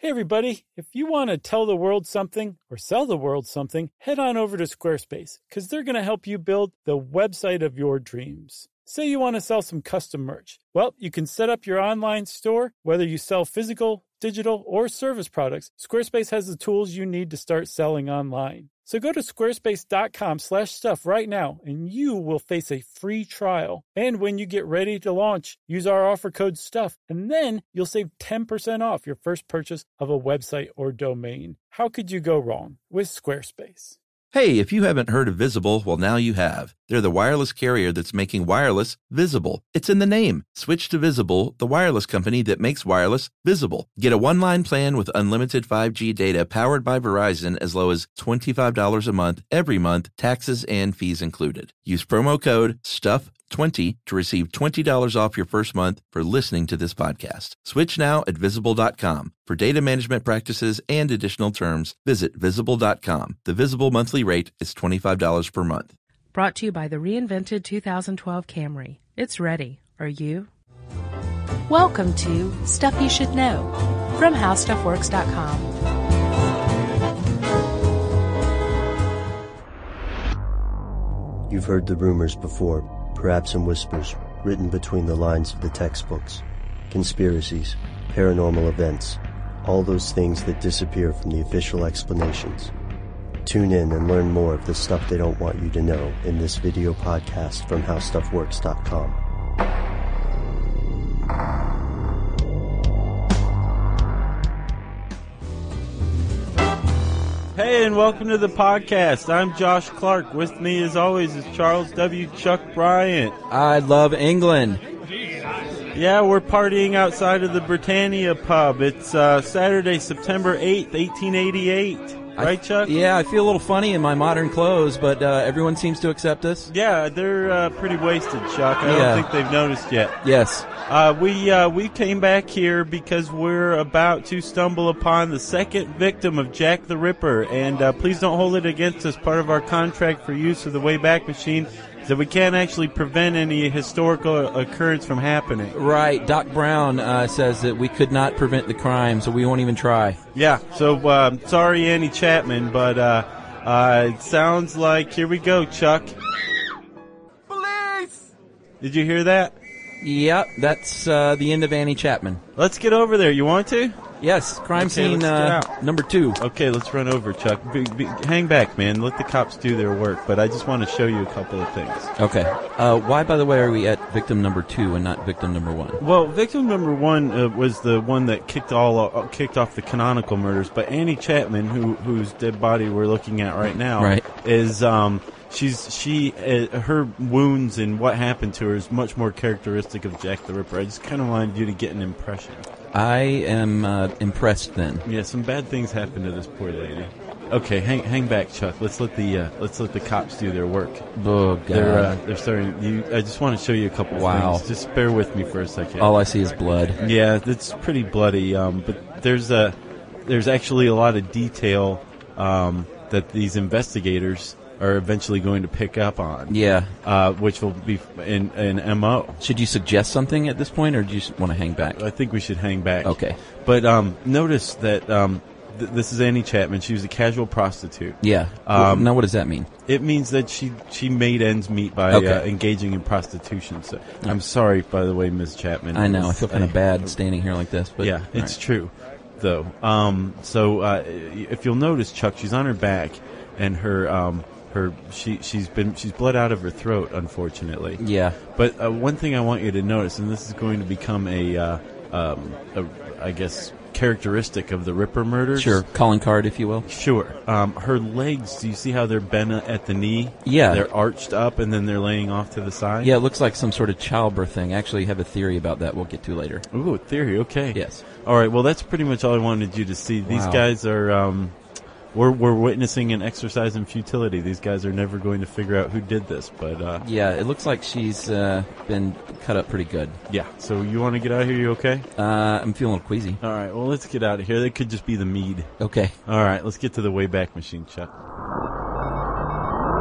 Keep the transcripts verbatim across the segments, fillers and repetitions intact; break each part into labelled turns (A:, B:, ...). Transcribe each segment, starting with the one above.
A: Hey everybody, if you want to tell the world something or sell the world something, head on over to Squarespace because they're going to help you build the website of your dreams. Say you want to sell some custom merch. Well, you can set up your online store, whether you sell physical, digital, or service products. Squarespace has the tools you need to start selling online. So go to squarespace.com slash stuff right now, and you will face a free trial. And when you get ready to launch, use our offer code STUFF, and then you'll save ten percent off your first purchase of a website or domain. How could you go wrong with Squarespace?
B: Hey, if you haven't heard of Visible, well, now you have. They're the wireless carrier that's making wireless visible. It's in the name. Switch to Visible, the wireless company that makes wireless visible. Get a one-line plan with unlimited five G data powered by Verizon as low as twenty-five dollars a month every month, taxes and fees included. Use promo code STUFF twenty to receive twenty dollars off your first month for listening to this podcast. Switch now at visible dot com. For data management practices and additional terms, visit visible dot com. The Visible monthly rate is twenty-five dollars per month.
C: Brought to you by the reinvented two thousand twelve Camry. It's ready. Are you? Welcome to Stuff You Should Know from how stuff works dot com.
D: You've heard the rumors before, perhaps in whispers, written between the lines of the textbooks. Conspiracies, paranormal events, all those things that disappear from the official explanations. Tune in and learn more of the stuff they don't want you to know in this video podcast from how stuff works dot com.
E: Hey, and welcome to the podcast. I'm Josh Clark. With me, as always, is Charles W. Chuck Bryant.
F: I love England.
E: Yeah, we're partying outside of the Britannia pub. It's uh, Saturday, September eighth, eighteen eighty-eight. Right, Chuck?
F: I, yeah, I feel a little funny in my modern clothes, but uh, everyone seems to accept us.
E: Yeah, they're uh, pretty wasted, Chuck. I
F: yeah.
E: don't think they've noticed yet.
F: Yes.
E: Uh, we uh, we came back here because we're about to stumble upon the second victim of Jack the Ripper, and uh, please don't hold it against us. Part of our contract for use of the Wayback Machine is that we can't actually prevent any historical occurrence from happening.
F: Right. Doc Brown uh, says that we could not prevent the crime, so we won't even try.
E: Yeah. So uh, sorry, Annie Chapman, but uh, uh, it sounds like here we go, Chuck. Police! Did you hear that?
F: Yep, that's uh, the end of Annie Chapman.
E: Let's get over there. You want to?
F: Yes, crime
E: okay,
F: scene uh, number two.
E: Okay, let's run over, Chuck. Be, be, hang back, man. Let the cops do their work, but I just want to show you a couple of things.
F: Okay. Uh, why, by the way, are we at victim number two and not victim number one?
E: Well, victim number one uh, was the one that kicked all uh, kicked off the canonical murders, but Annie Chapman, who whose dead body we're looking at right now,
F: right.
E: is... Um, She's she uh, her wounds and what happened to her is much more characteristic of Jack the Ripper. I just kind of wanted you to get an impression.
F: I am uh, impressed then.
E: Yeah, some bad things happened to this poor lady. Okay, hang hang back, Chuck. Let's let the uh, let's let the cops do their work.
F: Oh God,
E: they're uh, they're starting. You, I just want to show you a couple
F: wow.
E: things. Just bear with me for a second.
F: All I see is blood.
E: Yeah, it's pretty bloody. Um, but there's a there's actually a lot of detail um, that these investigators are eventually going to pick up on.
F: Yeah.
E: Uh, which will be in an M O.
F: Should you suggest something at this point, or do you just want to hang back?
E: I think we should hang back.
F: Okay.
E: But um, notice that um, th- this is Annie Chapman. She was a casual prostitute.
F: Yeah.
E: Um,
F: now, what does that mean?
E: It means that she, she made ends meet by
F: okay.
E: uh, engaging in prostitution. So yeah. I'm sorry, by the way, Miz Chapman.
F: I know. I feel kind of bad standing here like this. But
E: yeah, it's
F: right.
E: true, though. Um, so uh, if you'll notice, Chuck, she's on her back, and her... Um, Her, she, she's been, she's bled out of her throat, unfortunately.
F: Yeah.
E: But uh, one thing I want you to notice, and this is going to become a, uh, um, a, I guess, characteristic of the Ripper murders.
F: Sure, calling card, if you will.
E: Sure. Um, her legs, do you see how they're bent at the knee?
F: Yeah.
E: They're arched up, and then they're laying off to the side?
F: Yeah, it looks like some sort of childbirth thing. I actually have a theory about that we'll get to later.
E: Ooh, theory, okay.
F: Yes.
E: All right, well, that's pretty much all I wanted you to see. These
F: wow.
E: guys are... Um, We're we're witnessing an exercise in futility. These guys are never going to figure out who did this, but uh,
F: yeah, it looks like she's uh, been cut up pretty good.
E: Yeah. So you want to get out of here? You okay?
F: Uh, I'm feeling a little queasy.
E: All right. Well, let's get out of here. That could just be the mead.
F: Okay.
E: All right. Let's get to the Wayback Machine, Chuck.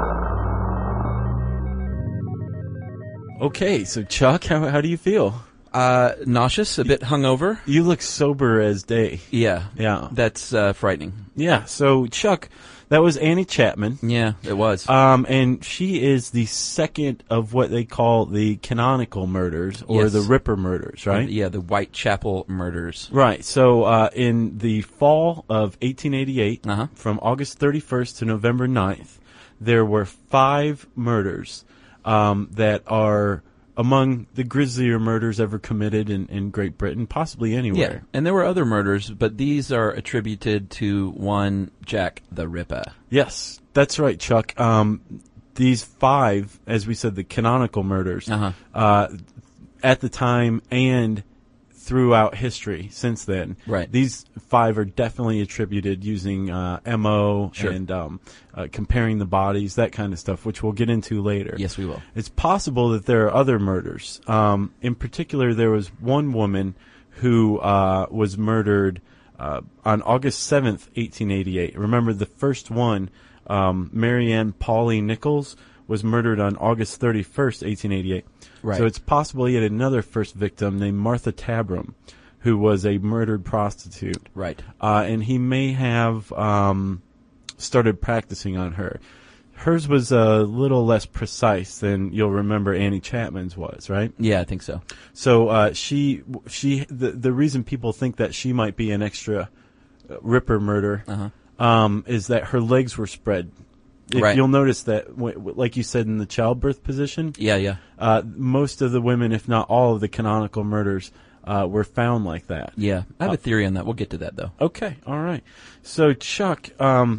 E: Okay. So Chuck, how how do you feel?
F: Uh, nauseous, a bit hungover.
E: You look sober as day.
F: Yeah.
E: Yeah.
F: That's uh, frightening.
E: Yeah, so Chuck, that was Annie Chapman.
F: Yeah, it was.
E: Um, and she is the second of what they call the canonical murders, or
F: Yes.
E: the Ripper murders, right?
F: Yeah, the Whitechapel murders.
E: Right. So uh, in the fall of eighteen eighty-eight,
F: Uh-huh.
E: from August thirty-first to November ninth, there were five murders um, that are among the grislier murders ever committed in, in Great Britain, possibly
F: Yeah,
E: anywhere.
F: and there were other murders, but these are attributed to one Jack the Ripper.
E: Yes, that's right, Chuck. Um, these five, as we said, the canonical murders,
F: Uh-huh.
E: uh, at the time and throughout history since then.
F: Right.
E: These five are definitely attributed using uh, M O
F: Sure.
E: and um, uh, comparing the bodies, that kind of stuff, which we'll get into later.
F: Yes, we will.
E: It's possible that there are other murders. Um, in particular, there was one woman who uh, was murdered uh, on August seventh, eighteen eighty-eight. Remember, the first one, um, Marianne Pauline Nichols, was murdered on August thirty-first, eighteen eighty-eight.
F: Right.
E: So it's possible yet another first victim named Martha Tabram, who was a murdered prostitute.
F: Right.
E: Uh, and he may have um, started practicing on her. Hers was a little less precise than you'll remember Annie Chapman's was, right?
F: Yeah, I think so.
E: So uh, she, she, the the reason people think that she might be an extra uh, Ripper murder
F: Uh-huh.
E: um, is that her legs were spread. If
F: Right.
E: You'll notice that, w- w- like you said, in the childbirth position,
F: Yeah, yeah.
E: uh, most of the women, if not all of the canonical murders, uh, were found like that.
F: Yeah. I have a theory on that. We'll get to that, though.
E: Okay, all right. So, Chuck, um,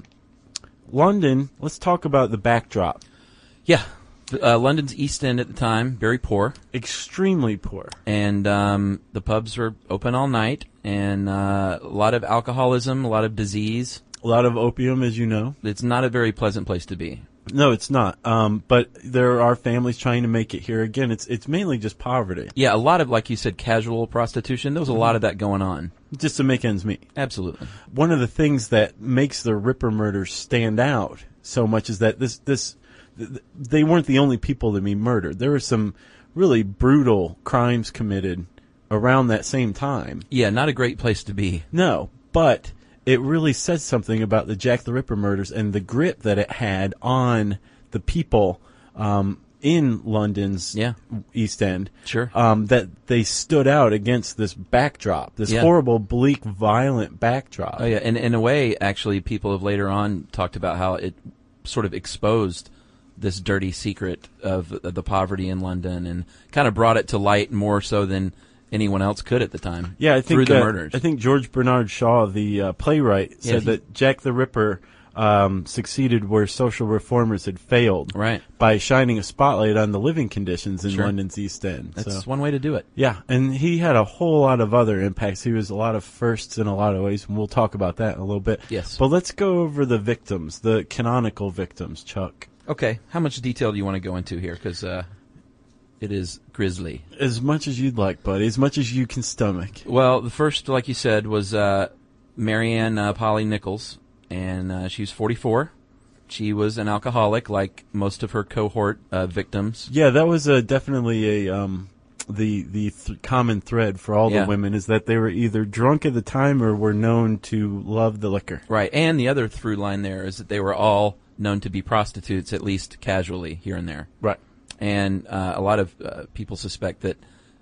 E: London, let's talk about the backdrop.
F: Yeah. Uh, London's East End at the time, very poor.
E: Extremely poor.
F: And um, the pubs were open all night, and uh, a lot of alcoholism, a lot of disease.
E: A lot of opium, as you know.
F: It's not a very pleasant place to be.
E: No, it's not. Um, but there are families trying to make it here. Again, it's it's mainly just poverty,
F: Yeah, a lot of, like you said, casual prostitution. There was a lot of that going on.
E: just to make ends meet.
F: Absolutely.
E: One of the things that makes the Ripper murders stand out so much is that this this th- they weren't the only people to be murdered. There were some really brutal crimes committed around that same time.
F: Yeah, not a great place to be.
E: No, but it really says something about the Jack the Ripper murders and the grip that it had on the people um, in London's
F: Yeah.
E: East End.
F: Sure.
E: Um, that they stood out against this backdrop, this
F: Yeah.
E: horrible, bleak, violent backdrop.
F: Oh, yeah, and in a way, actually, people have later on talked about how it sort of exposed this dirty secret of, of the poverty in London and kind of brought it to light more so than anyone else could at the time.
E: Yeah, I think
F: through the
E: uh,
F: murders.
E: I think George Bernard Shaw, the uh, playwright,
F: Yeah,
E: said
F: he-
E: that Jack the Ripper um, succeeded where social reformers had failed,
F: Right.
E: by shining a spotlight on the living conditions in
F: Sure.
E: London's East End.
F: That's
E: so.
F: one way to do it.
E: Yeah, and he had a whole lot of other impacts. He was a lot of firsts in a lot of ways, and we'll talk about that in a little bit.
F: Yes.
E: But let's go over the victims, the canonical victims, Chuck.
F: Okay, how much detail do you want to go into here? Because uh, it is grisly.
E: As much as you'd like, buddy, as much as you can stomach.
F: Well, the first, like you said, was uh, Marianne uh, Polly Nichols, and uh, she was forty-four. She was an alcoholic, like most of her cohort uh, victims.
E: Yeah, that was uh, definitely a um, the the th- common thread for all
F: Yeah.
E: the women is that they were either drunk at the time or were known to love the liquor.
F: Right, and the other through line there is that they were all known to be prostitutes, at least casually, here and there.
E: Right.
F: And uh, a lot of uh, people suspect that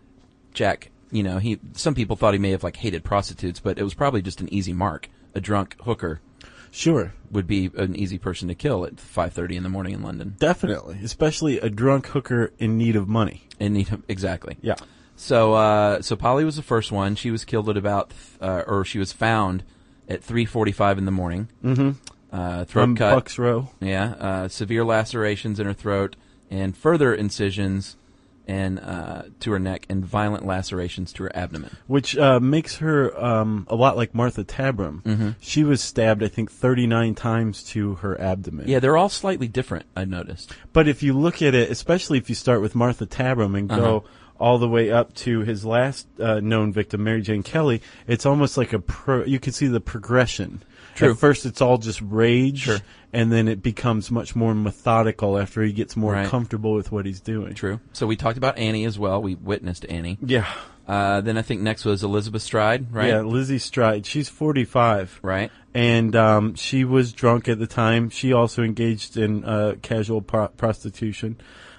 F: Jack, you know, he. Some people thought he may have like hated prostitutes, but it was probably just an easy mark. A drunk hooker
E: Sure.
F: would be an easy person to kill at five thirty in the morning in London.
E: Definitely. Especially a drunk hooker in need of money.
F: And need exactly.
E: Yeah.
F: So, uh, so Polly was the first one. She was killed at about, uh, or she was found at three forty-five in the morning.
E: Mm-hmm.
F: Uh, throat
E: From
F: cut.
E: Bucks Row.
F: Yeah, uh, severe lacerations in her throat and further incisions and uh, to her neck and violent lacerations to her abdomen.
E: Which uh, makes her um, a lot like Martha Tabram.
F: Mm-hmm.
E: She was stabbed, I think, thirty-nine times to her abdomen.
F: Yeah, they're all slightly different, I noticed.
E: But if you look at it, especially if you start with Martha Tabram and go
F: Uh-huh.
E: all the way up to his last uh, known victim, Mary Jane Kelly, it's almost like a pro. You can see the progression.
F: True.
E: At first, it's all just rage,
F: Sure.
E: and then it becomes much more methodical after he gets more
F: Right.
E: comfortable with what he's doing.
F: True. So we talked about Annie as well. We witnessed Annie.
E: Yeah.
F: Uh, then I think next was Elizabeth Stride, right?
E: Yeah, Lizzie Stride. She's forty-five.
F: Right.
E: And um, she was drunk at the time. She also engaged in uh, casual pro- prostitution.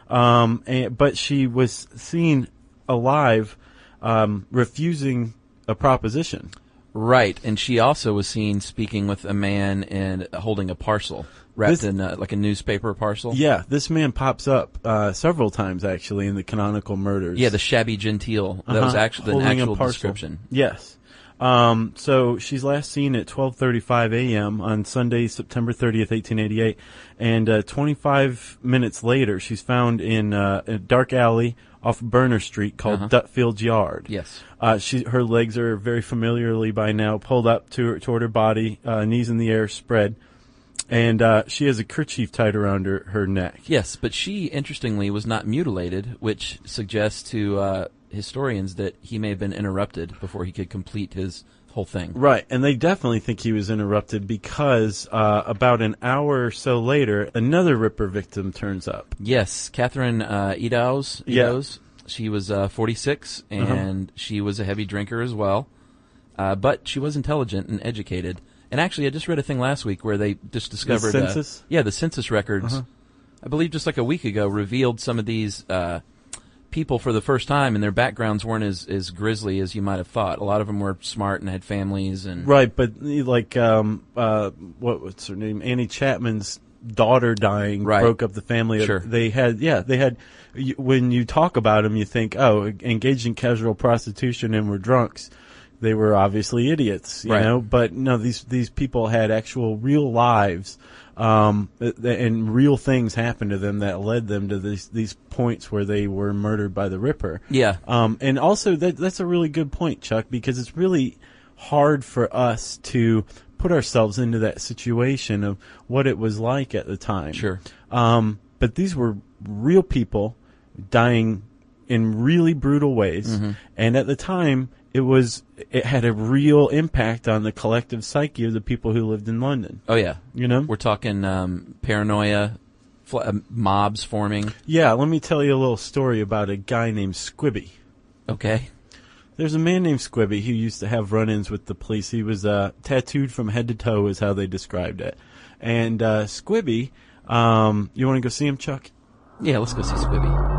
E: Um, and, but she was seen alive um, refusing a proposition.
F: Right, and she also was seen speaking with a man and holding a parcel wrapped
E: This-
F: in uh, like a newspaper parcel.
E: Yeah, this man pops up uh, several times, actually, in the canonical murders.
F: Yeah, the shabby genteel. That
E: Uh-huh.
F: was actually the
E: Holding a
F: actual
E: parcel.
F: description.
E: Yes. Um, so she's last seen at twelve thirty-five a.m. on Sunday, September thirtieth, eighteen eighty-eight. And uh, twenty-five minutes later, she's found in uh, a dark alley off Burner Street called
F: Uh-huh.
E: Dutfield's Yard.
F: Yes.
E: Uh, she, her legs are very familiarly by now pulled up to her, toward her body, uh, knees in the air, spread. And uh, she has a kerchief tied around her, her neck.
F: Yes, but she, interestingly, was not mutilated, which suggests to uh, historians that he may have been interrupted before he could complete his whole thing.
E: Right, and they definitely think he was interrupted because uh, about an hour or so later, another Ripper victim turns up.
F: Yes, Catherine uh, Eddowes.
E: Yeah.
F: Eddowes. She was uh, forty-six, and uh-huh. she was a heavy drinker as well. Uh, but she was intelligent and educated. And actually, I just read a thing last week where they just discovered...
E: The census?
F: Uh, yeah, the census records,
E: Uh-huh.
F: I believe just like a week ago, revealed some of these uh, people for the first time, and their backgrounds weren't as, as grisly as you might have thought. A lot of them were smart and had families. and
E: Right, but like, um, uh, what was her name? Annie Chapman's daughter dying
F: Right.
E: broke up the family.
F: Sure.
E: They had, yeah, they had, you, when you talk about them, you think, oh, engaged in casual prostitution and were drunks. They were obviously idiots, you
F: Right.
E: know, but no, these, these people had actual real lives, um, th- th- and real things happened to them that led them to these, these points where they were murdered by the Ripper.
F: Yeah.
E: Um, and also that, that's a really good point, Chuck, because it's really hard for us to put ourselves into that situation of what it was like at the time.
F: Sure.
E: Um, but these were real people dying in really brutal ways.
F: Mm-hmm.
E: And at the time, it was, it had a real impact on the collective psyche of the people who lived in London.
F: Oh, yeah.
E: You know?
F: We're talking um, paranoia, fl- uh, mobs forming.
E: Yeah, let me tell you a little story about a guy named Squibby.
F: Okay.
E: There's a man named Squibby who used to have run-ins with the police. He was uh, tattooed from head to toe is how they described it. And uh, Squibby, um, you want to go see him, Chuck?
F: Yeah, let's go see Squibby.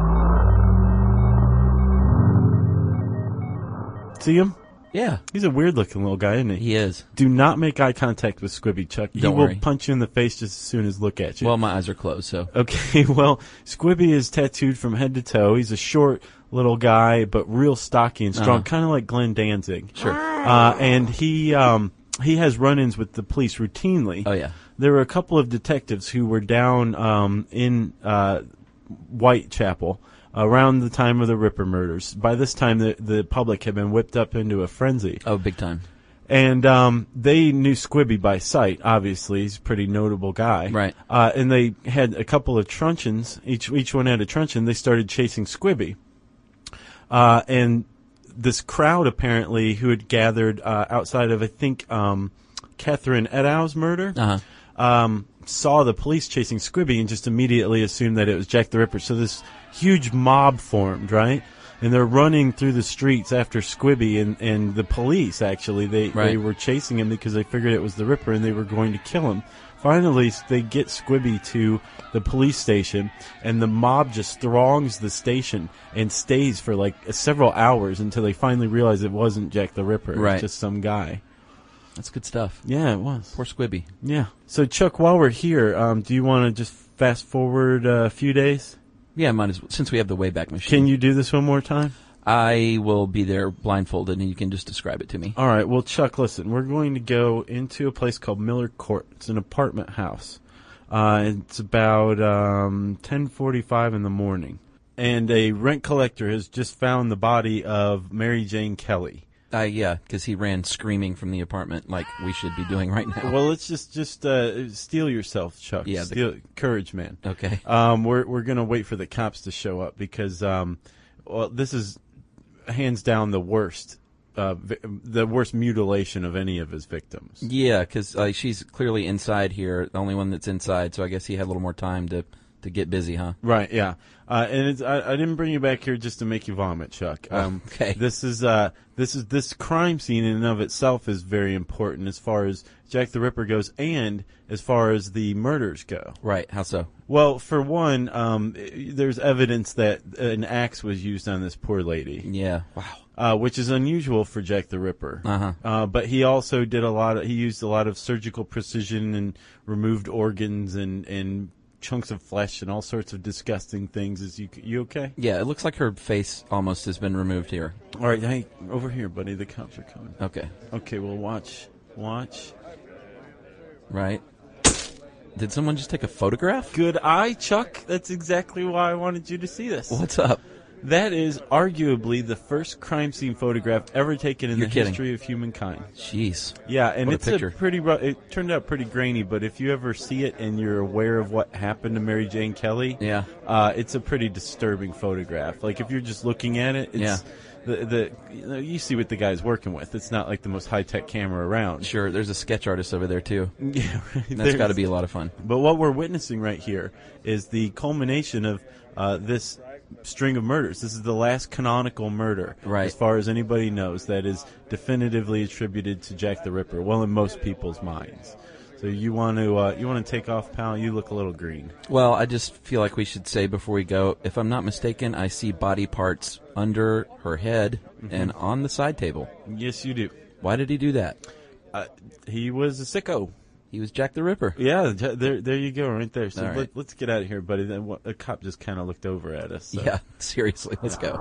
E: See him?
F: Yeah,
E: He's a weird-looking little guy, isn't he?
F: he is.
E: Do not make eye contact with Squibby, Chuck. He
F: Don't
E: will
F: worry.
E: punch you in the face just as soon as look at you.
F: Well, my eyes are closed, so.
E: Okay, well, Squibby is tattooed from head to toe. He's a short little guy, but real stocky and strong,
F: Uh-huh.
E: kind of like Glenn Danzig.
F: Sure.
E: Uh, and he um, he has run-ins with the police routinely.
F: Oh, yeah.
E: There were a couple of detectives who were down um, in uh, Whitechapel around the time of the Ripper murders. By this time, the, the public had been whipped up into a frenzy.
F: Oh, big time.
E: And um, they knew Squibby by sight, obviously. He's a pretty notable guy.
F: Right.
E: Uh, and they had a couple of truncheons. Each each one had a truncheon. They started chasing Squibby. Uh, and this crowd, apparently, who had gathered uh, outside of, I think, um, Catherine Eddowes' murder,
F: Uh-huh.
E: um, saw the police chasing Squibby and just immediately assumed that it was Jack the Ripper. So this huge mob formed, right? And they're running through the streets after Squibby, and, and the police, actually, they,
F: Right.
E: they were chasing him because they figured it was the Ripper and they were going to kill him. Finally, they get Squibby to the police station, and the mob just throngs the station and stays for like several hours until they finally realize it wasn't Jack the Ripper. It
F: Right.
E: was just some guy.
F: That's good stuff.
E: Yeah, it was.
F: Poor Squibby.
E: Yeah. So, Chuck, while we're here, um, do you want to just fast forward uh, a few days?
F: Yeah, might as well, since we have the Wayback Machine.
E: Can you do this one more time?
F: I will be there blindfolded, and you can just describe it to me.
E: All right. Well, Chuck, listen, we're going to go into a place called Miller Court. It's an apartment house. Uh, it's about um, ten forty-five in the morning. And a rent collector has just found the body of Mary Jane Kelly.
F: Uh, yeah, because he ran screaming from the apartment like we should be doing right now.
E: Well, let's just just uh, steel yourself, Chuck.
F: Yeah, the-
E: Steel, courage, man.
F: Okay.
E: Um, we're we're gonna wait for the cops to show up because um, well, this is hands down the worst, uh, vi- the worst mutilation of any of his victims.
F: Yeah, because uh, she's clearly inside here, the only one that's inside, so I guess he had a little more time to to get busy, huh?
E: Right, yeah. Uh, and it's, I, I didn't bring you back here just to make you vomit, Chuck. Um,
F: okay.
E: This is uh, this is this crime scene in and of itself is very important as far as Jack the Ripper goes, and as far as the murders go.
F: Right. How so?
E: Well, for one, um, there's evidence that an axe was used on this poor lady.
F: Yeah. Wow.
E: Uh, which is unusual for Jack the Ripper.
F: Uh-huh.
E: Uh, but he also did a lot of, he used a lot of surgical precision and removed organs and, and chunks of flesh and all sorts of disgusting things. Is you, you okay?
F: Yeah, it looks like her face almost has been removed here.
E: All right, hey, over here, buddy. The cops are coming.
F: Okay.
E: Okay, well, watch. Watch.
F: Right. Did someone just take a photograph?
E: Good eye, Chuck. That's exactly why I wanted you to see this.
F: What's up?
E: That is arguably the first crime scene photograph ever taken in
F: You're
E: the
F: kidding.
E: history of humankind.
F: Jeez.
E: Yeah, and
F: What a
E: it's a,
F: picture.
E: pretty rough. It turned out pretty grainy, but if you ever see it and you're aware of what happened to Mary Jane Kelly,
F: Yeah.
E: uh, it's a pretty disturbing photograph. Like if you're just looking at it, it's
F: Yeah.
E: the the you, know, you see what the guy's working with. It's not like the most high tech camera around.
F: Sure, there's a sketch artist over there, too.
E: Yeah, right.
F: That's
E: There's-
F: got to be a lot of fun.
E: But what we're witnessing right here is the culmination of uh, this string of murders. This is the last canonical murder,
F: Right.
E: as far as anybody knows, that is definitively attributed to Jack the Ripper. Well, in most people's minds. So you want to uh, you want to take off, pal? You look a little green.
F: Well, I just feel like we should say before we go, if I'm not mistaken, I see body parts under her head
E: Mm-hmm.
F: and on the side table.
E: Yes, you do.
F: Why did he do that?
E: Uh, he was a sicko.
F: He was Jack the Ripper.
E: Yeah, j- there, there you go, right there. So
F: All right.
E: let, let's get out of here, buddy. Then what, a cop just kind of looked over at us. So.
F: Yeah, seriously, let's go.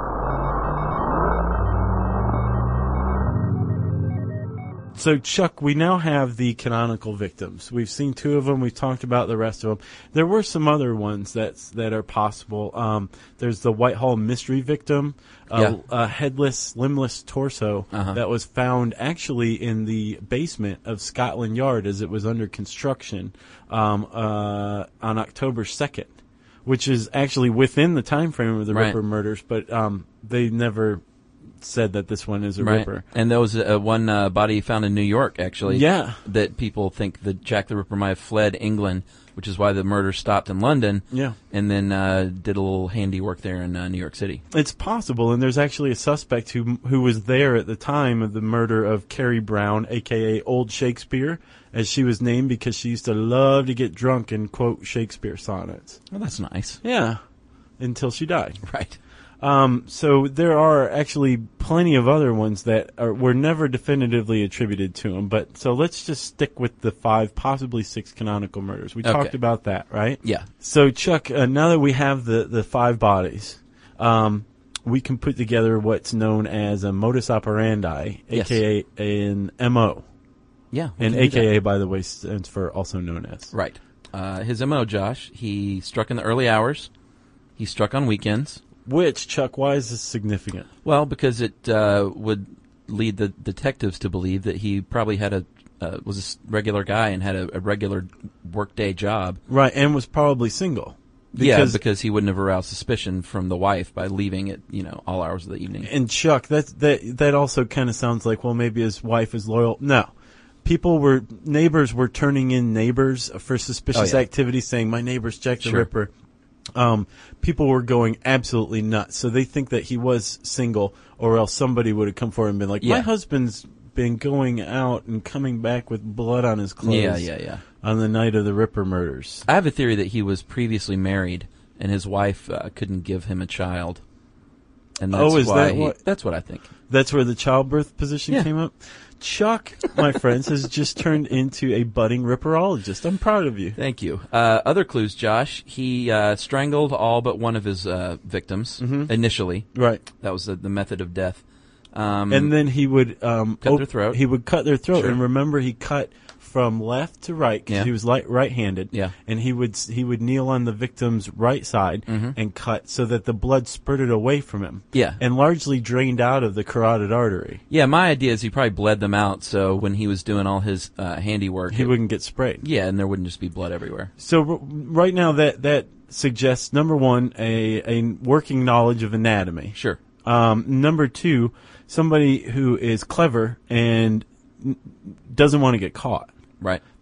E: So, Chuck, we now have the canonical victims. We've seen two of them. We've talked about the rest of them. There were some other ones that's, that are possible. Um, there's the Whitehall mystery victim,
F: Yeah.
E: a, a headless, limbless torso
F: Uh-huh.
E: that was found actually in the basement of Scotland Yard as it was under construction um, uh, on October second, which is actually within the time frame of the
F: Right.
E: Ripper murders, but um, they never said that this one is a
F: Right.
E: Ripper.
F: And there was uh, one uh, body found in New York, actually.
E: Yeah.
F: That people think that Jack the Ripper might have fled England, which is why the murder stopped in London.
E: Yeah.
F: And then uh, did a little handiwork there in uh, New York City.
E: It's possible, and there's actually a suspect who who was there at the time of the murder of Carrie Brown, a k a. Old Shakespeare, as she was named because she used to love to get drunk and quote Shakespeare sonnets.
F: Well, that's nice.
E: Yeah, until she died.
F: Right.
E: Um, so there are actually plenty of other ones that are, were never definitively attributed to him. But so let's just stick with the five, possibly six canonical murders. We
F: Okay.
E: talked about that, right?
F: Yeah.
E: So Chuck, uh, now that we have the, the five bodies, um, we can put together what's known as a modus operandi,
F: Yes.
E: aka an M O.
F: Yeah. we
E: And
F: can do that.
E: A K A, by the way, stands for also known as.
F: Right. Uh, his M O, Josh, he struck in the early hours. He struck on weekends.
E: Which, Chuck, why is this significant?
F: Well, because it uh, would lead the detectives to believe that he probably had a uh, was a s- regular guy and had a, a regular workday job.
E: Right, and was probably single.
F: yeah, because he wouldn't have aroused suspicion from the wife by leaving at you know all hours of the evening.
E: And Chuck, that that that also kind of sounds like, well, maybe his wife is loyal. No, people were neighbors were turning in neighbors for suspicious
F: Oh, yeah.
E: activity, saying my neighbor's Jack the
F: Sure.
E: Ripper. Um, people were going absolutely nuts, so they think that he was single, or else somebody would have come forward and been like, "My
F: Yeah.
E: husband's been going out and coming back with blood on his clothes."
F: Yeah, yeah, yeah.
E: On the night of the Ripper murders.
F: I have a theory that he was previously married and his wife uh, couldn't give him a child. And that's
E: Oh, is
F: why
E: that
F: he-
E: what-
F: that's what I think.
E: That's where the childbirth position
F: Yeah.
E: came up. Chuck, my friends, has just turned into a budding ripperologist. I'm proud of you.
F: Thank you. Uh, other clues, Josh. He uh, strangled all but one of his uh, victims initially.
E: Right.
F: That was the, the method of death. Um,
E: And then he would um,
F: Cut their
E: op-
F: throat.
E: He would cut their throat,
F: Sure.
E: and remember, he cut from left to right because
F: Yeah.
E: he was light right-handed.
F: Yeah.
E: And he would s- he would kneel on the victim's right side
F: Mm-hmm.
E: and cut so that the blood spurted away from him.
F: Yeah.
E: And largely drained out of the carotid artery.
F: yeah, my idea is he probably bled them out, so when he was doing all his uh, handiwork,
E: He
F: it-
E: wouldn't get sprayed.
F: yeah, and there wouldn't just be blood everywhere.
E: So r- right now, that that suggests number one, a a working knowledge of anatomy.
F: Sure.
E: Um, number two, somebody who is clever and n- doesn't want to get caught.
F: Right.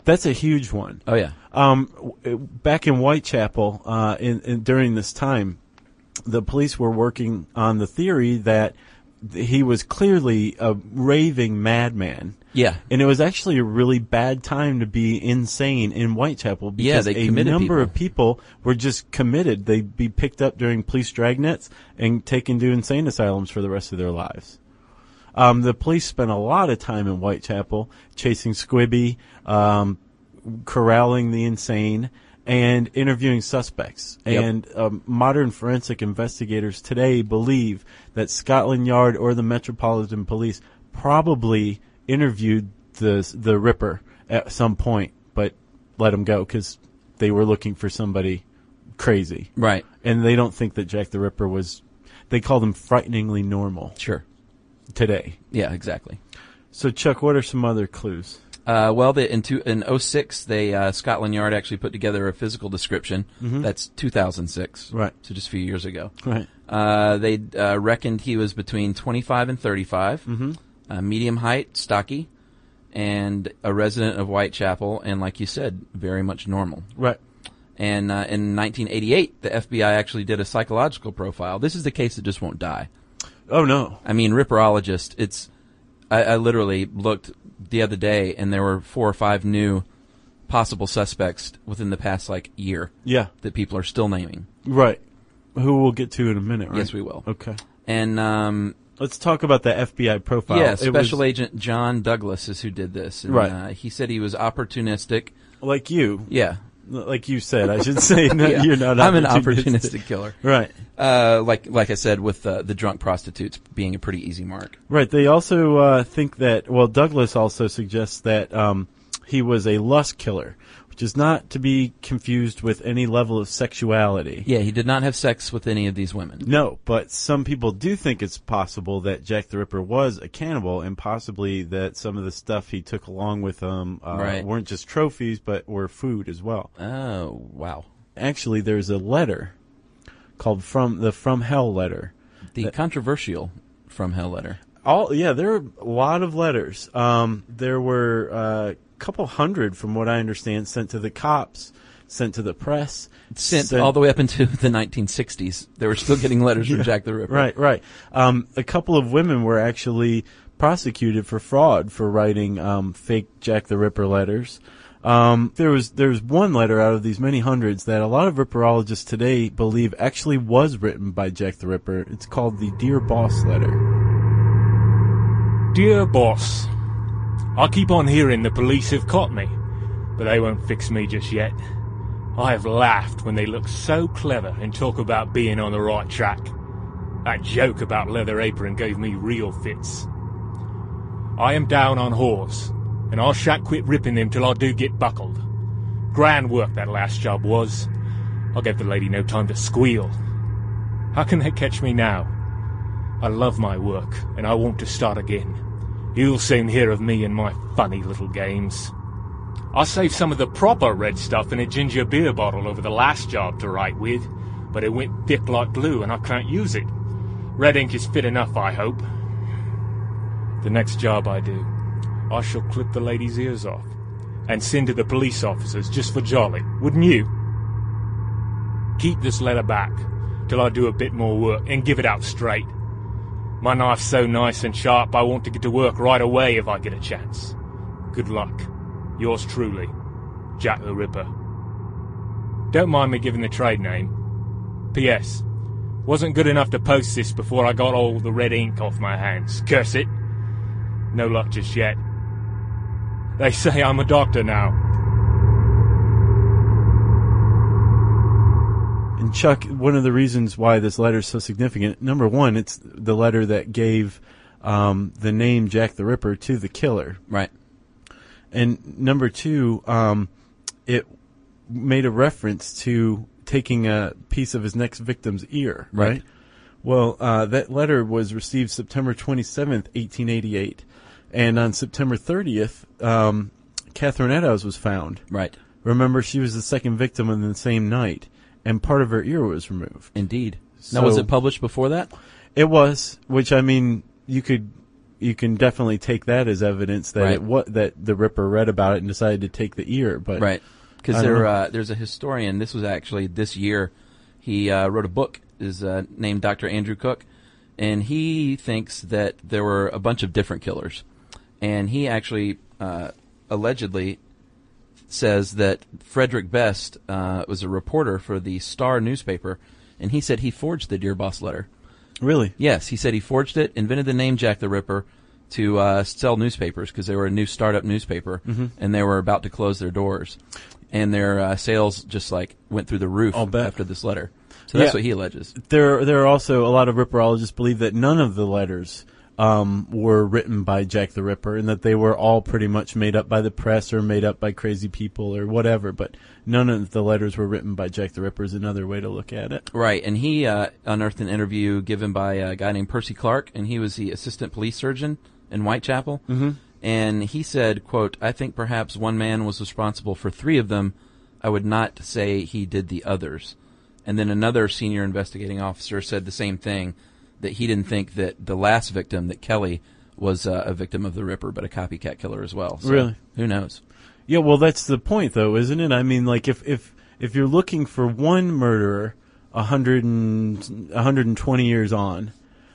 E: That's a huge one.
F: Oh, yeah.
E: Um, w- back in Whitechapel, uh, in, in, during this time, the police were working on the theory that th- he was clearly a raving madman.
F: Yeah.
E: And it was actually a really bad time to be insane in Whitechapel because
F: Yeah, they
E: a
F: committed
E: number
F: people.
E: of people were just committed. They'd be picked up during police dragnets and taken to insane asylums for the rest of their lives. Um, the police spent a lot of time in Whitechapel chasing Squibby, um, corralling the insane, and interviewing suspects.
F: Yep.
E: And um, modern forensic investigators today believe that Scotland Yard or the Metropolitan Police probably interviewed the the Ripper at some point, but let him go because they were looking for somebody crazy.
F: Right.
E: And they don't think that Jack the Ripper was, they call them frighteningly normal
F: Sure.
E: today.
F: Yeah, exactly.
E: So, Chuck, what are some other clues?
F: Uh, well, they, in, two, in oh six, they uh, Scotland Yard actually put together a physical description.
E: Mm-hmm.
F: That's two thousand six.
E: Right.
F: So just a few years ago.
E: Right.
F: Uh, they uh, reckoned he was between twenty-five and thirty-five,
E: Mm-hmm.
F: uh, medium height, stocky, and a resident of Whitechapel, and like you said, very much normal.
E: Right.
F: And uh, in nineteen eighty-eight, the F B I actually did a psychological profile. This is the case that just won't die.
E: Oh, no.
F: I mean, Ripperologist, it's, I, I literally looked the other day, and there were four or five new possible suspects within the past, like, year
E: Yeah.
F: that people are still naming.
E: Right. Who we'll get to in a minute, right?
F: Yes, we will.
E: Okay.
F: And, um,
E: Let's talk about the F B I profile.
F: yeah,
E: It
F: Special
E: was
F: Agent John Douglas is who did this. And,
E: Right.
F: Uh, he said he was opportunistic.
E: like you.
F: Yeah.
E: Like you said, I should say no,
F: Yeah.
E: you're not
F: I'm an
E: opportunistic.
F: opportunistic killer.
E: Right.
F: Uh, like like I said, with uh, the drunk prostitutes being a pretty easy mark.
E: Right. They also uh, think that, well, Douglas also suggests that um, he was a lust killer, which is not to be confused with any level of sexuality.
F: Yeah, he did not have sex with any of these women.
E: No, but some people do think it's possible that Jack the Ripper was a cannibal, and possibly that some of the stuff he took along with him uh,
F: Right.
E: weren't just trophies, but were food as well.
F: Oh, wow.
E: Actually, there's a letter called from the From Hell letter.
F: The controversial From Hell letter.
E: All yeah, there are a lot of letters. Um, there were a couple hundred, from what I understand, sent to the cops, sent to the press,
F: Sent all the way up into the nineteen sixties. They were still getting letters from Jack the Ripper.
E: Right, right. Um, a couple of women were actually prosecuted for fraud for writing um, fake Jack the Ripper letters. Um, there was there was one letter out of these many hundreds that a lot of Ripperologists today believe actually was written by Jack the Ripper. It's called the Dear Boss letter.
G: Dear boss, I keep on hearing the police have caught me, but they won't fix me just yet. I have laughed when they look so clever and talk about being on the right track. That joke about Leather Apron gave me real fits. I am down on whores, and I shan't quit ripping them till I do get buckled. Grand work that last job was. I'll give the lady no time to squeal. How can they catch me now? I love my work, and I want to start again. You'll soon hear of me and my funny little games. I saved some of the proper red stuff in a ginger beer bottle over the last job to write with, but it went thick like glue and I can't use it. Red ink is fit enough, I hope. The next job I do, I shall clip the lady's ears off and send to the police officers just for jolly, wouldn't you? Keep this letter back till I do a bit more work and give it out straight. My knife's so nice and sharp I want to get to work right away if I get a chance. Good luck. Yours truly, Jack the Ripper. Don't mind me giving the trade name. P S. Wasn't good enough to post this before I got all the red ink off my hands. Curse it. No luck just yet. They say I'm a doctor now.
E: And Chuck, one of the reasons why this letter is so significant, number one, it's the letter that gave um, the name Jack the Ripper to the killer.
F: Right.
E: And number two, um, it made a reference to taking a piece of his next victim's ear, right?
F: Right.
E: Well, uh, that letter was received September twenty-seventh, eighteen eighty-eight. And on September thirtieth, um, Catherine Eddowes was found.
F: Right.
E: Remember, she was the second victim on the same night, and part of her ear was removed.
F: Indeed.
E: So-
F: now, was it published before that?
E: It was, which, I mean, you could you can definitely take that as evidence that
F: Right.
E: it, what that the Ripper read about it and decided to take the ear. But
F: Right. Because
E: I don't
F: there,
E: know.
F: uh, there's a historian, this was actually this year, he uh, wrote a book, is uh, named Doctor Andrew Cook, and he thinks that there were a bunch of different killers. And he actually uh, allegedly says that Frederick Best uh, was a reporter for the Star newspaper, and he said he forged the Dear Boss letter.
E: Really?
F: Yes, he said he forged it, invented the name Jack the Ripper to uh, sell newspapers because they were a new startup newspaper,
E: Mm-hmm.
F: and they were about to close their doors. And their uh, sales just like went through the roof
E: I'll bet.
F: after this letter. So that's
E: Yeah.
F: what he alleges.
E: There, there are also a lot of Ripperologists believe that none of the letters um, were written by Jack the Ripper, and that they were all pretty much made up by the press or made up by crazy people or whatever. But none of the letters were written by Jack the Ripper. Is another way to look at it.
F: Right, and he uh, unearthed an interview given by a guy named Percy Clark, and he was the assistant police surgeon in Whitechapel. Mm-hmm. And he said, quote, "I think perhaps one man was responsible for three of them. I would not say he did the others." And then another senior investigating officer said the same thing, that he didn't think that the last victim, that Kelly, was uh, a victim of the Ripper, but a copycat killer as well. So,
E: Really?
F: Who knows?
E: Yeah, well, that's the point, though, isn't it? I mean, like, if if if you're looking for one murderer, a hundred and a hundred and twenty years on,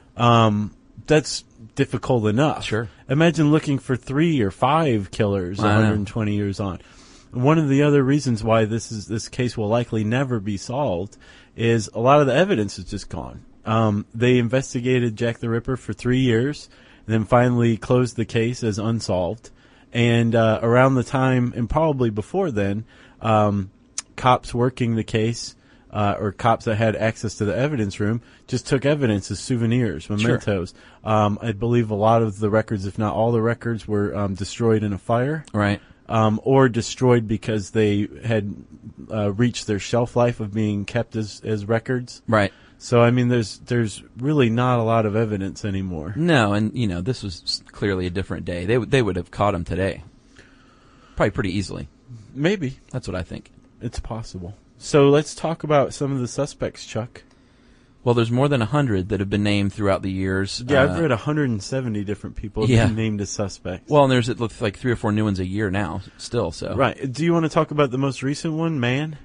E: um, that's difficult enough.
F: Sure.
E: Imagine looking for three or five killers,
F: I know.
E: one hundred and twenty years on. One of the other reasons why this is this case will likely never be solved is a lot of the evidence is just gone. Um, they investigated Jack the Ripper for three years, and then finally closed the case as unsolved. And uh, around the time, and probably before then, um, cops working the case, uh, or cops that had access to the evidence room, just took evidence as souvenirs, mementos. Um, I believe a lot of the records, if not all the records, were um, destroyed in a fire.
F: Right.
E: Um, or destroyed because they had uh, reached their shelf life of being kept as, as records.
F: Right.
E: So, I mean, there's there's really not a lot of evidence anymore.
F: No, and, you know, this was clearly a different day. They, w- they would have caught him today. Probably pretty easily.
E: Maybe.
F: That's what I think.
E: It's possible. So let's talk about some of the suspects, Chuck.
F: Well, there's more than a hundred that have been named throughout the years.
E: Yeah,
F: Uh,
E: I've read one hundred seventy different people have
F: yeah.
E: been named as suspects.
F: Well, and there's it looks like three or four new ones a year now, still. So
E: Right. Do you want to talk about the most recent one, Man?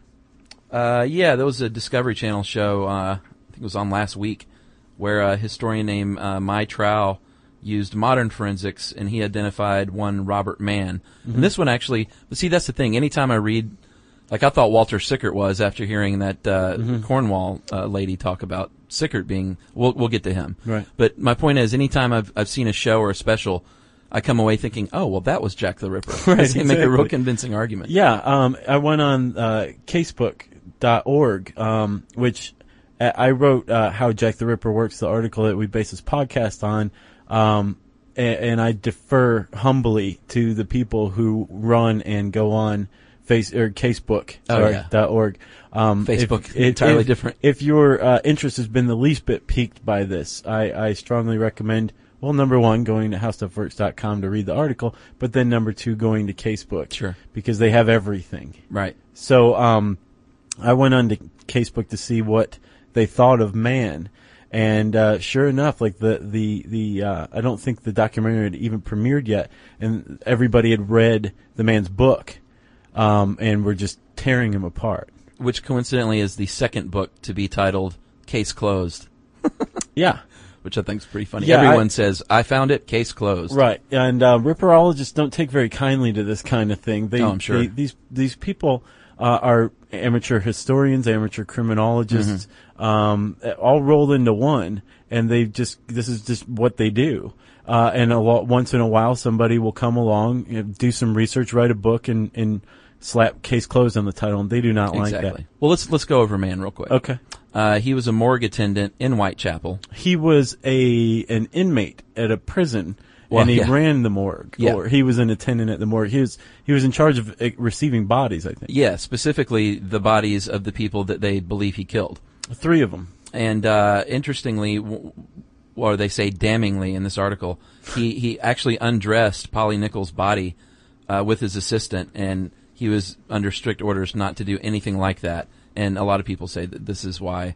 F: Uh, yeah, there was a Discovery Channel show. Uh, I think it was on last week, where a historian named uh, Mai Trow used modern forensics, and he identified one Robert Mann.
E: Mm-hmm.
F: And this one actually, but see, that's the thing. Anytime I read, like I thought Walter Sickert was after hearing that uh,
E: Mm-hmm.
F: Cornwall uh, lady talk about Sickert being. We'll we'll get to him.
E: Right.
F: But my point is, anytime I've I've seen a show or a special, I come away thinking, oh well, that was Jack the Ripper.
E: Right,
F: They make a real
E: exactly.
F: convincing argument.
E: Yeah, um, I went on uh, casebook dot org, um, which I I wrote uh, How Jack the Ripper Works, the article that we base this podcast on, um, and, and I defer humbly to the people who run and go on face or casebook
F: Oh,
E: sorry,
F: yeah.
E: dot org. Um,
F: Facebook,
E: if,
F: entirely
E: if,
F: different.
E: If your uh, interest has been the least bit piqued by this, I, I strongly recommend. Well, number one, going to how stuff works dot com to read the article, but then number two, going to Casebook.
F: Sure.
E: Because they have everything.
F: Right.
E: So um, I went on to Casebook to see what they thought of Man. And uh, sure enough, like the, the, the uh, I don't think the documentary had even premiered yet, and everybody had read the man's book um, and were just tearing him apart.
F: Which coincidentally is the second book to be titled Case Closed.
E: Yeah.
F: Which I think is pretty funny.
E: Yeah,
F: Everyone
E: I-
F: says, I found it, case closed.
E: Right, and uh, Ripperologists don't take very kindly to this kind of thing. They,
F: Oh, I'm sure.
E: they- these these people uh, are amateur historians, amateur criminologists,
F: Mm-hmm.
E: um, all rolled into one, and they just this is just what they do. Uh, and a lot, once in a while, somebody will come along, you know, do some research, write a book, and, and slap "case closed" on the title, and they do not
F: Exactly.
E: like
F: Well, let's let's go over Man real quick.
E: that. Okay.
F: Uh, he was a morgue attendant in Whitechapel.
E: He was a an inmate at a prison,
F: Well,
E: and he
F: yeah.
E: ran the morgue.
F: Yeah.
E: Or he was an attendant at the morgue. He was he was in charge of uh, receiving bodies, I think.
F: Yeah, specifically the bodies of the people that they believe he killed.
E: Three of them.
F: And uh, interestingly, w- or they say damningly in this article, he, he actually undressed Polly Nichols' body uh, with his assistant, and he was under strict orders not to do anything like that. And a lot of people say that this is why,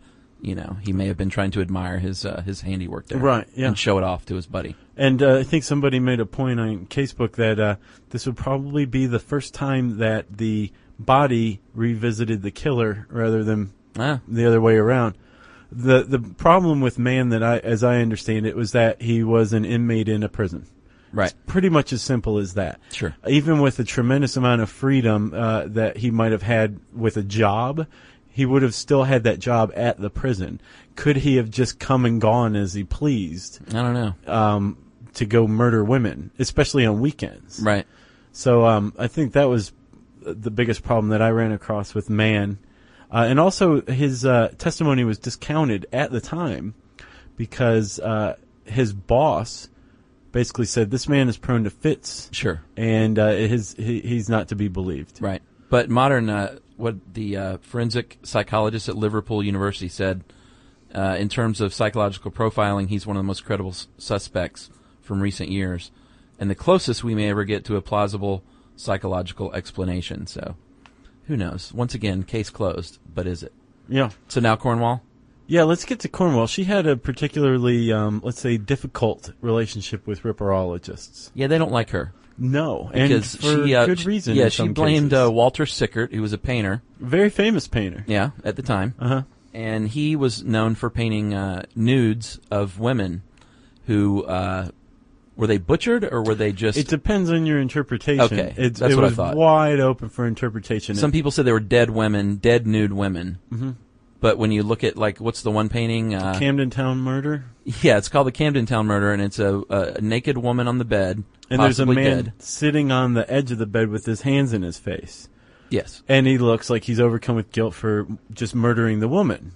F: you know, he may have been trying to admire his uh, his handiwork there.
E: Right, yeah.
F: And show it off to his buddy.
E: And uh, I think somebody made a point on Casebook that uh, this would probably be the first time that the body revisited the killer rather than
F: Ah.
E: the other way around. The the problem with Mann, that I, as I understand it, was that he was an inmate in a prison.
F: Right.
E: It's pretty much as simple as that.
F: Sure.
E: Even with a tremendous amount of freedom uh, that he might have had with a job, he would have still had that job at the prison. Could he have just come and gone as he pleased?
F: I don't know.
E: Um, to go murder women, especially on weekends.
F: Right.
E: So um, I think that was the biggest problem that I ran across with Mann. Uh, and also his uh, testimony was discounted at the time because uh, his boss basically said, this man is prone to fits.
F: Sure.
E: And uh, his he, he's not to be believed.
F: Right. But modern, uh, what the uh, forensic psychologist at Liverpool University said, uh, in terms of psychological profiling, he's one of the most credible s- suspects from recent years, and the closest we may ever get to a plausible psychological explanation. So, who knows? Once again, case closed, but is it?
E: Yeah.
F: So now Cornwall?
E: Yeah, let's get to Cornwall. She had a particularly, um, let's say, difficult relationship with ripperologists.
F: Yeah, they don't like her.
E: No,
F: Because
E: and for
F: she, uh,
E: good reason.
F: Yeah,
E: in
F: she
E: some
F: blamed
E: cases.
F: uh, Walter Sickert, who was a painter.
E: Very famous painter.
F: Yeah, at the time.
E: Uh huh.
F: And he was known for painting uh, nudes of women who, uh, were they butchered or were they just...
E: It depends on your interpretation.
F: Okay,
E: it,
F: that's
E: it
F: what I
E: was
F: thought.
E: wide open for interpretation.
F: Some people said they were dead women, dead nude women.
E: Mm-hmm.
F: But when you look at, like, what's the one painting? Uh,
E: Camden Town Murder.
F: yeah, it's called the Camden Town Murder, and it's a, a naked woman on the bed,
E: And there's a
F: possibly
E: man
F: dead.
E: sitting on the edge of the bed with his hands in his face.
F: Yes.
E: And he looks like he's overcome with guilt for just murdering the woman.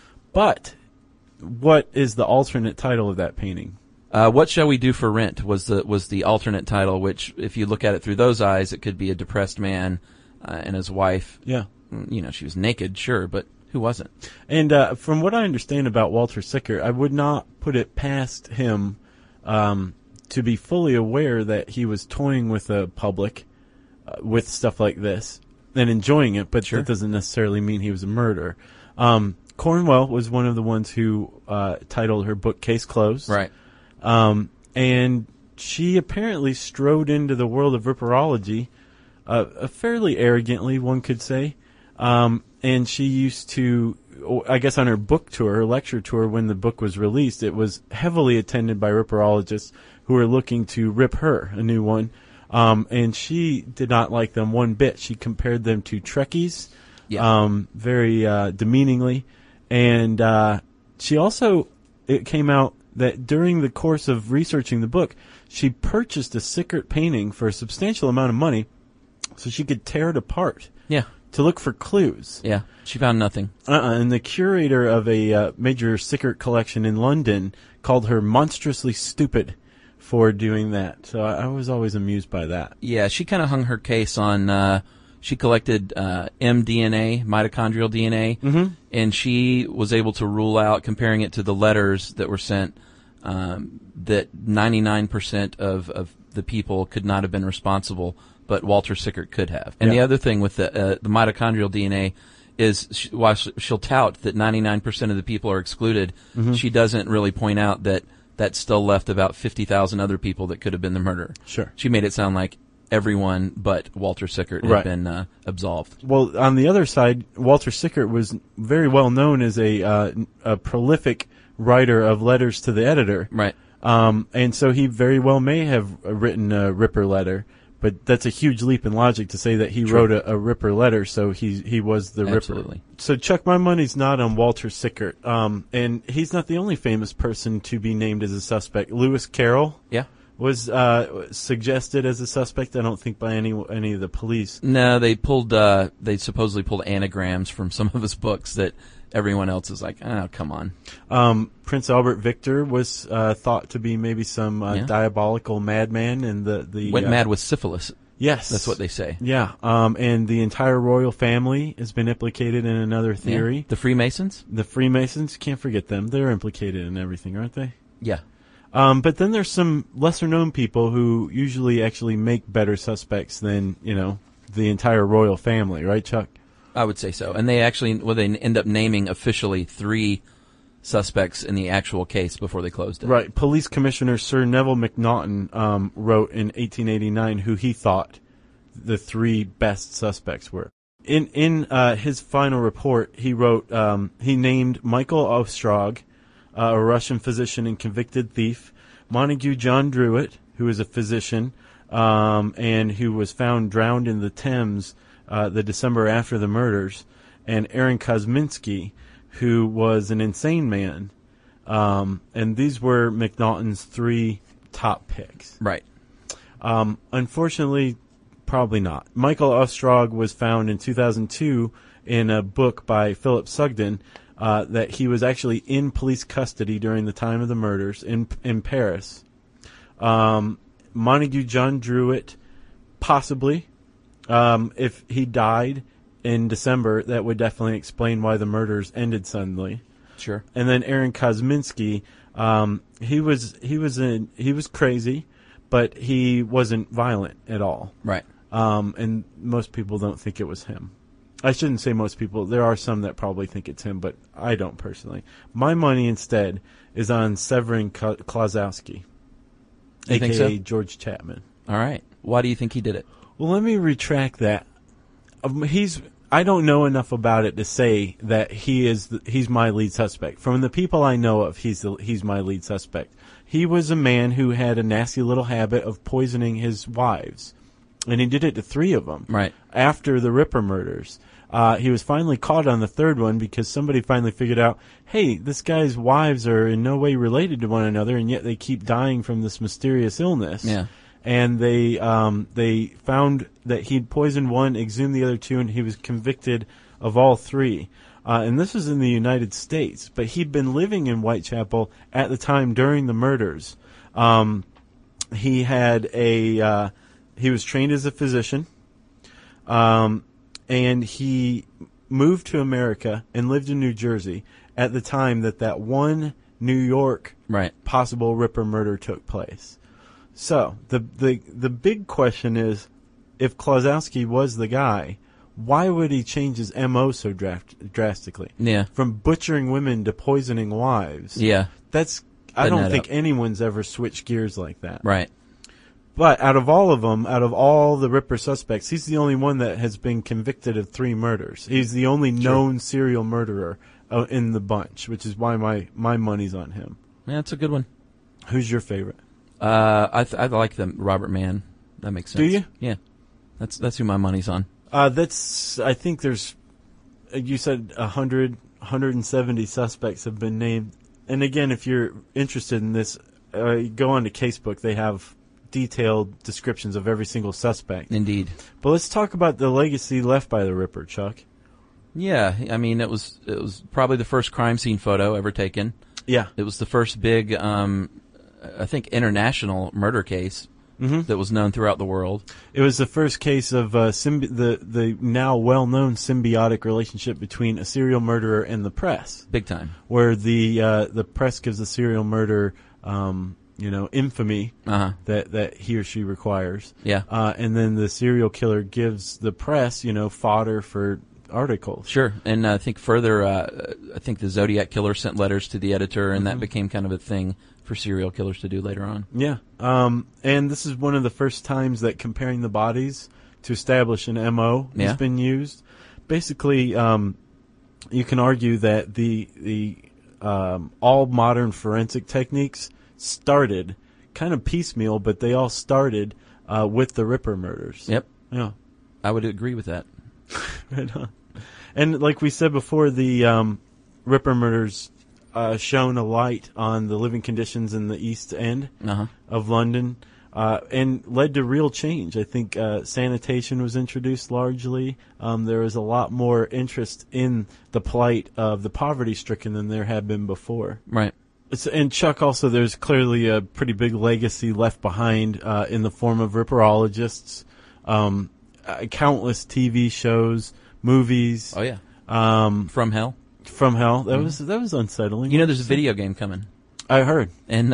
E: But what is the alternate title of that painting?
F: Uh, What Shall We Do for Rent was the was the alternate title, which, if you look at it through those eyes, it could be a depressed man uh, and his wife.
E: Yeah.
F: You know, she was naked, sure, but who wasn't?
E: And uh, from what I understand about Walter Sickert, I would not put it past him um, to be fully aware that he was toying with the public uh, with stuff like this and enjoying it, but
F: Sure.
E: that doesn't necessarily mean he was a murderer. Um, Cornwell was one of the ones who uh, titled her book Case Closed.
F: Right.
E: Um, and she apparently strode into the world of ripperology uh, fairly arrogantly, one could say. Um, and she used to, I guess on her book tour, her lecture tour, when the book was released, it was heavily attended by ripperologists who were looking to rip her a new one. Um, and she did not like them one bit. She compared them to Trekkies,
F: Yeah.
E: um, very uh, demeaningly. And uh, she also, it came out that during the course of researching the book, she purchased a Sickert painting for a substantial amount of money so she could tear it apart
F: Yeah.
E: to look for clues.
F: Yeah. She found nothing.
E: Uh-uh. And the curator of a uh, major Sickert collection in London called her monstrously stupid for doing that. So I, I was always amused by that.
F: Yeah, she kind of hung her case on, uh, she collected uh, mDNA, mitochondrial D N A,
E: Mhm.
F: and she was able to rule out, comparing it to the letters that were sent, um, that ninety-nine percent of, of the people could not have been responsible, but Walter Sickert could have. And
E: Yeah.
F: the other thing with the, uh, the mitochondrial D N A is, she, while she'll tout that ninety-nine percent of the people are excluded,
E: Mhm.
F: she doesn't really point out that that still left about fifty thousand other people that could have been the murderer.
E: Sure.
F: She made it sound like everyone but Walter Sickert had
E: Right.
F: been uh, absolved.
E: Well, on the other side, Walter Sickert was very well known as a, uh, a prolific writer of letters to the editor.
F: Right.
E: Um, and so he very well may have written a Ripper letter, but that's a huge leap in logic to say that he
F: True.
E: wrote a, a Ripper letter, so he he was the
F: Absolutely.
E: Ripper. So Chuck, my money's not on Walter Sickert, um, and he's not the only famous person to be named as a suspect. Lewis Carroll
F: Yeah.
E: was uh, suggested as a suspect. I don't think by any any of the police.
F: No, they pulled. Uh, they supposedly pulled anagrams from some of his books that everyone else is like, oh, come on.
E: Um, Prince Albert Victor was uh, thought to be maybe some uh,
F: Yeah.
E: diabolical madman, and the the
F: Went
E: uh,
F: mad with syphilis.
E: Yes,
F: That's what they say.
E: Yeah, um, and the entire royal family has been implicated in another theory.
F: Yeah. The Freemasons?
E: The Freemasons, can't forget them. They're implicated in everything, aren't they?
F: Yeah.
E: Um, but then there's some lesser-known people who usually actually make better suspects than, you know, the entire royal family, right, Chuck?
F: I would say so. And they actually, well, they end up naming officially three suspects in the actual case before they closed it.
E: Right. Police Commissioner Sir Neville Macnaghten um, wrote in eighteen eighty-nine who he thought the three best suspects were. In in uh, his final report, he wrote um, he named Michael Ostrog, uh, a Russian physician and convicted thief, Montague John Druitt, who is a physician um, and who was found drowned in the Thames uh, the December after the murders, and Aaron Kosminski, who was an insane man. Um, and these were Macnaghten's three top picks.
F: Right.
E: Um, unfortunately, probably not. Michael Ostrog was found in two thousand two in a book by Philip Sugden uh, that he was actually in police custody during the time of the murders in in Paris. Um, Montague John Druitt, possibly. Um, if he died in December, that would definitely explain why the murders ended suddenly.
F: Sure.
E: And then Aaron Kosminski, um, he was he was in, he was crazy, but he wasn't violent at all.
F: Right.
E: Um, and most people don't think it was him. I shouldn't say most people. There are some that probably think it's him, but I don't personally. My money instead is on Severin Klazowski,
F: You
E: a
F: think
E: k a.
F: so?
E: George Chapman.
F: All right. Why do you think he did it?
E: Well, let me retract that. Um, he's. I don't know enough about it to say that he is. The, he's my lead suspect. From the people I know of, he's the, he's my lead suspect. He was a man who had a nasty little habit of poisoning his wives, and he did it to three of them.
F: Right.
E: After the Ripper murders, uh, he was finally caught on the third one because somebody finally figured out, hey, this guy's wives are in no way related to one another, and yet they keep dying from this mysterious illness.
F: Yeah.
E: And they um, they found that he'd poisoned one, exhumed the other two, and he was convicted of all three. Uh, and this was in the United States, but he'd been living in Whitechapel at the time during the murders. Um, he had a uh, he was trained as a physician, um, and he moved to America and lived in New Jersey at the time that that one New York
F: Right.
E: possible Ripper murder took place. So the the the big question is, if Klazowski was the guy, why would he change his M O so draft, drastically?
F: Yeah.
E: From butchering women to poisoning wives.
F: Yeah.
E: That's I
F: Doesn't
E: don't
F: add
E: think
F: up.
E: anyone's ever switched gears like that.
F: Right.
E: But out of all of them, out of all the Ripper suspects, he's the only one that has been convicted of three murders. He's the only known serial murderer uh, in the bunch, which is why my, my money's on him.
F: Yeah, that's a good one.
E: Who's your favorite?
F: Uh, I th- I like the Robert Mann. That makes sense.
E: Do you?
F: Yeah. That's that's who my money's on.
E: Uh, that's. I think there's. uh, You said one hundred, one hundred seventy suspects have been named. And again, if you're interested in this, uh, go on to Casebook. They have detailed descriptions of every single suspect.
F: Indeed.
E: But let's talk about the legacy left by the Ripper, Chuck.
F: Yeah, I mean it was it was probably the first crime scene photo ever taken.
E: Yeah.
F: It was the first big, um, I think, international murder case
E: Mm-hmm.
F: that was known throughout the world.
E: It was the first case of uh, symbi- the the now well-known symbiotic relationship between a serial murderer and the press,
F: Big time.
E: where the uh, the press gives the serial murderer, um, you know, infamy
F: Uh-huh.
E: that, that he or she requires.
F: Yeah.
E: Uh, and then the serial killer gives the press, you know, fodder for articles.
F: Sure. And uh, I think further, uh, I think the Zodiac Killer sent letters to the editor, and that became kind of a thing for serial killers to do later on.
E: Yeah. Um, and this is one of the first times that comparing the bodies to establish an M O
F: Yeah.
E: has been used. Basically, um, you can argue that the the um, all modern forensic techniques started kind of piecemeal, but they all started uh, with the Ripper murders.
F: Yep.
E: Yeah.
F: I would agree with that.
E: Right on. And like we said before, the um, Ripper murders uh, shone a light on the living conditions in the East End
F: Uh-huh.
E: of London uh, and led to real change. I think uh, sanitation was introduced largely. Um, there was a lot more interest in the plight of the poverty-stricken than there had been before.
F: Right.
E: It's, and Chuck, also, there's clearly a pretty big legacy left behind uh, in the form of Ripperologists, um, uh, countless T V shows, movies.
F: Oh, yeah.
E: Um,
F: From Hell.
E: from hell. That was that was unsettling.
F: You know there's a video game coming.
E: I heard.
F: And uh,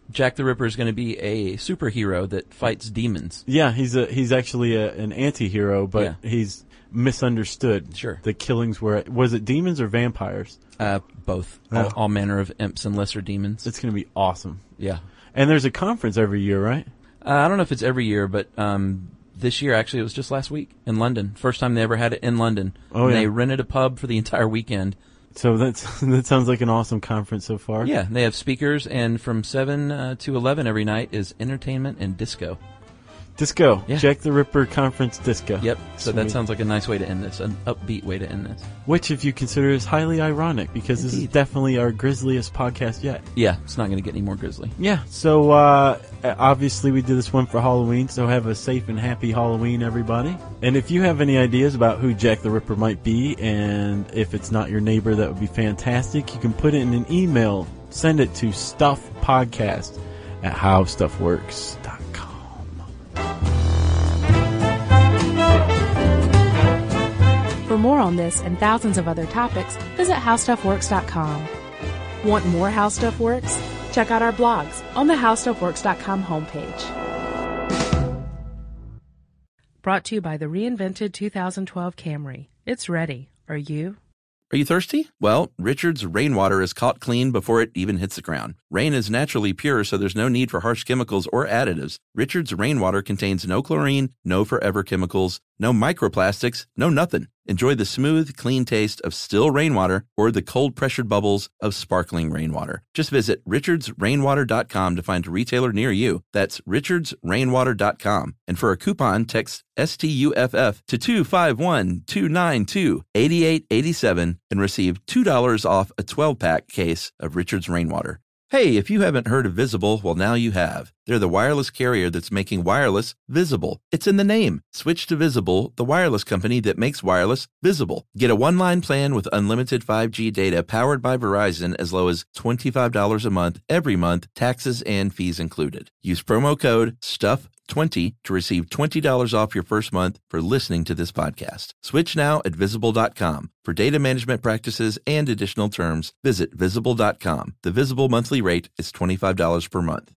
F: Jack the Ripper is going to be a superhero that fights demons.
E: Yeah, he's a he's actually a, an anti-hero, but
F: Yeah.
E: he's misunderstood.
F: Sure.
E: The killings were, was it demons or vampires?
F: Uh, both.
E: Yeah.
F: All, all manner of imps and lesser demons.
E: It's going to be awesome.
F: Yeah.
E: And there's a conference every year, right?
F: Uh, I don't know if it's every year, but um, this year, actually, it was just last week in London. First time they ever had it in London.
E: Oh,
F: and
E: yeah.
F: They rented a pub for the entire weekend.
E: So that's that sounds like an awesome conference so far.
F: Yeah, they have speakers, and from seven uh, to eleven every night is entertainment and disco.
E: Disco.
F: Yeah.
E: Jack the Ripper conference disco.
F: Yep, so that
E: Sweet.
F: sounds like a nice way to end this, an upbeat way to end this.
E: Which, if you consider, is highly ironic because this is
F: Indeed.
E: definitely our grisliest podcast yet.
F: Yeah, it's not going to get any more grisly.
E: Yeah, so uh, obviously we did this one for Halloween, so have a safe and happy Halloween, everybody. And if you have any ideas about who Jack the Ripper might be, and if it's not your neighbor, that would be fantastic. You can put it in an email. Send it to stuffpodcast at howstuffworks dot com.
C: For more on this and thousands of other topics, visit how stuff works dot com. Want more How Stuff Works? Check out our blogs on the how stuff works dot com homepage. Brought to you by the reinvented two thousand twelve Camry. It's ready. Are you?
B: Are you thirsty? Well, Richard's rainwater is caught clean before it even hits the ground. Rain is naturally pure, so there's no need for harsh chemicals or additives. Richard's rainwater contains no chlorine, no forever chemicals, no microplastics, no nothing. Enjoy the smooth, clean taste of still rainwater or the cold-pressured bubbles of sparkling rainwater. Just visit richards rainwater dot com to find a retailer near you. That's richards rainwater dot com. And for a coupon, text S T U F F to two five one, two nine two, eight eight eight seven and receive two dollars off a twelve-pack case of Richard's Rainwater. Hey, if you haven't heard of Visible, well, now you have. They're the wireless carrier that's making wireless visible. It's in the name. Switch to Visible, the wireless company that makes wireless visible. Get a one-line plan with unlimited five G data powered by Verizon as low as twenty-five dollars a month every month, taxes and fees included. Use promo code stuff twenty to receive twenty dollars off your first month for listening to this podcast. Switch now at visible dot com. For data management practices and additional terms, visit visible dot com. The Visible monthly rate is twenty-five dollars per month.